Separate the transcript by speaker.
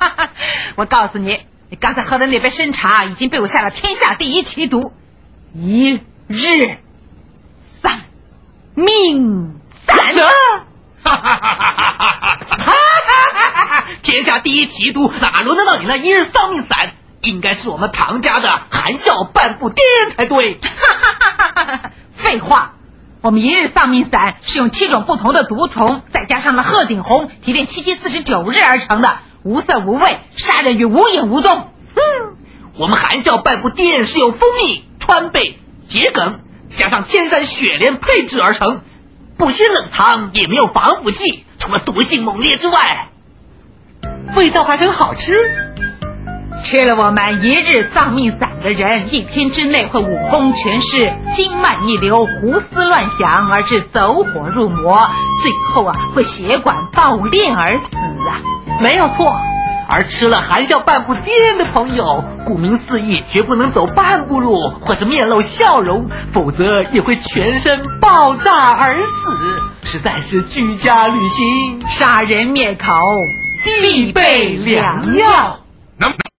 Speaker 1: 我告诉你，你刚才喝的那杯参茶已经被我下了天下第一奇毒——1日丧命散。
Speaker 2: 天下第一奇毒哪轮得到你那1日丧命散？应该是我们唐家的含笑半步癫才对。
Speaker 1: 废话，我们1日丧命散是用7种不同的毒虫，再加上了鹤顶红提炼7期49日而成的，无色无味，杀人于无影无踪。
Speaker 2: 我们含笑半步癫是由蜂蜜、川贝、桔梗加上天山雪莲配制而成，不需冷藏，也没有防腐剂，除了毒性猛烈之外，味道还很好吃。
Speaker 1: 吃了我们1日丧命散的人，1天之内会武功全失，经脉逆流，胡思乱想，而致走火入魔，最后会血管爆裂而死啊！
Speaker 2: 没有错。而吃了含笑半步癫的朋友，顾名思义，绝不能走半步路或是面露笑容，否则也会全身爆炸而死，实在是居家旅行
Speaker 1: 杀人灭口
Speaker 2: 必备良药。